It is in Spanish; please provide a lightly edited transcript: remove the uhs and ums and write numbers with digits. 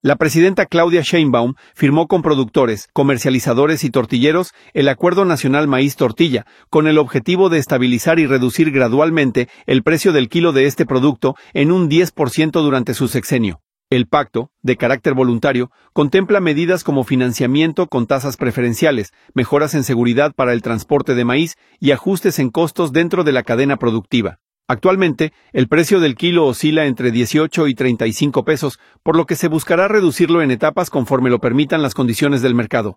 La presidenta Claudia Sheinbaum firmó con productores, comercializadores y tortilleros el Acuerdo Nacional Maíz Tortilla, con el objetivo de estabilizar y reducir gradualmente el precio del kilo de este producto en un 10% durante su sexenio. El pacto, de carácter voluntario, contempla medidas como financiamiento con tasas preferenciales, mejoras en seguridad para el transporte de maíz y ajustes en costos dentro de la cadena productiva. Actualmente, el precio del kilo oscila entre 18 y 35 pesos, por lo que se buscará reducirlo en etapas conforme lo permitan las condiciones del mercado.